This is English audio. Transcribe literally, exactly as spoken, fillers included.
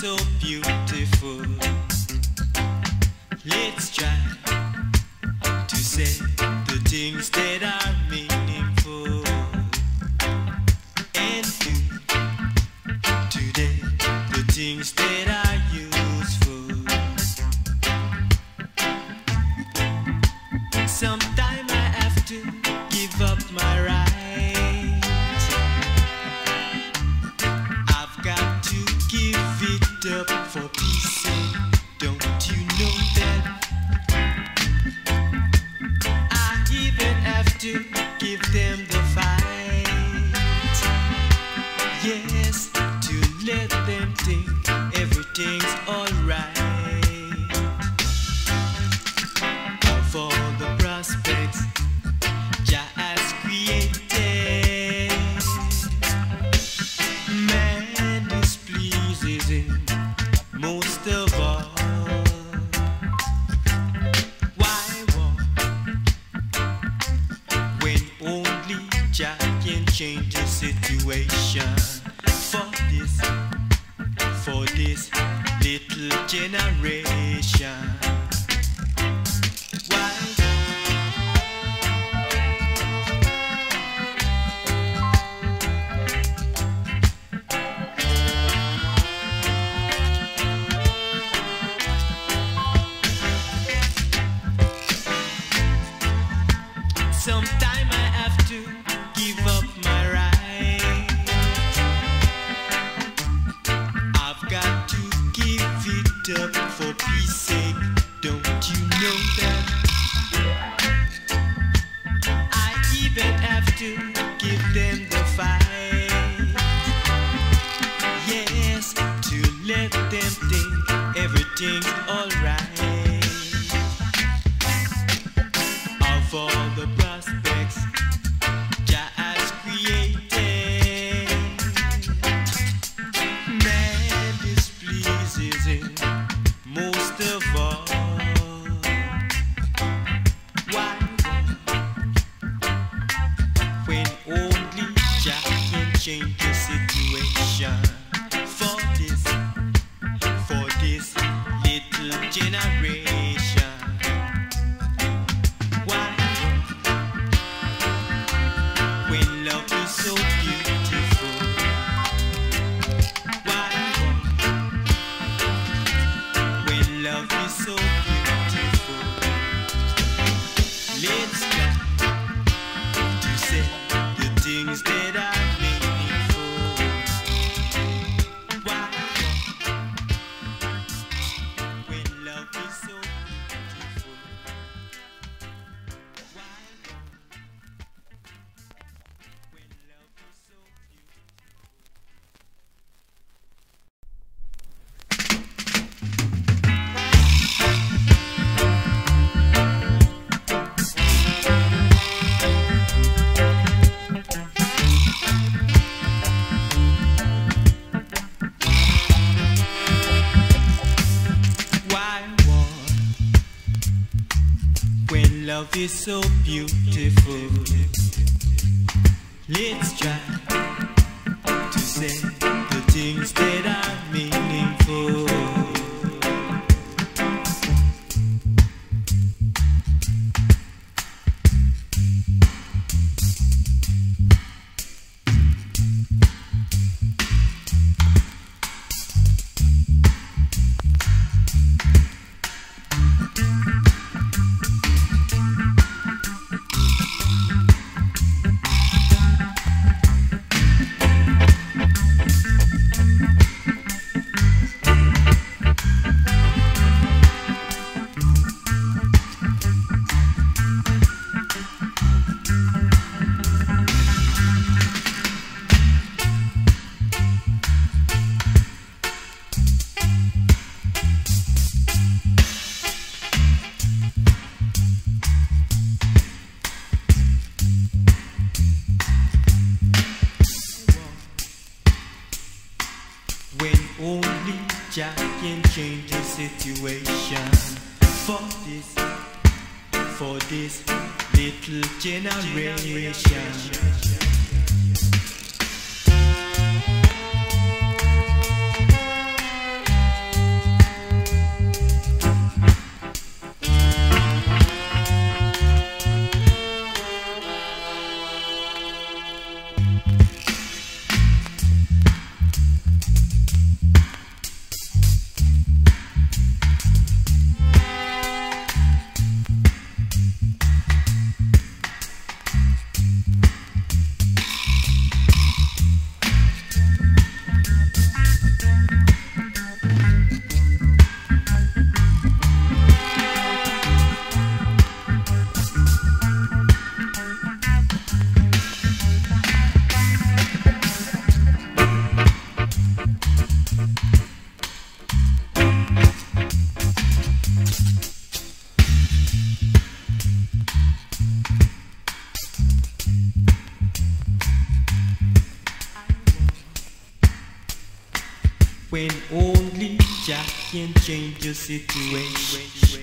so beautiful. Let's try to say the things that are meaningful and do today the things that are useful. Sometime I have to give up my rights. I've got to give it up for peace sake. Don't you know that? I even have to give them the fight. Yes, to let them think everything's alright. Of all the prospects Jah has created, man displeases him most of all. Why war when only Jah can change the situation? For this, for this little generation. Why? Sometime I have to give up my right. I've got to give it up for peace sake. Don't you know that? I even have to give them the fight. Yes, to let them think everything's alright. Of all the prospects Jah has created, man displeases him most of all. Why? When only Jah can change the situation. For this, for this little generation. Why? When love is so beautiful. Why? When love is so beautiful. Let's try to say the things that are meaningful. Why? When love is so beautiful. Why? When love is so beautiful. Why war when love is so beautiful? Let's try to say the things that are meaningful. When only Jah can change the situation. For this, for this little generation. when only Jah can change your situation.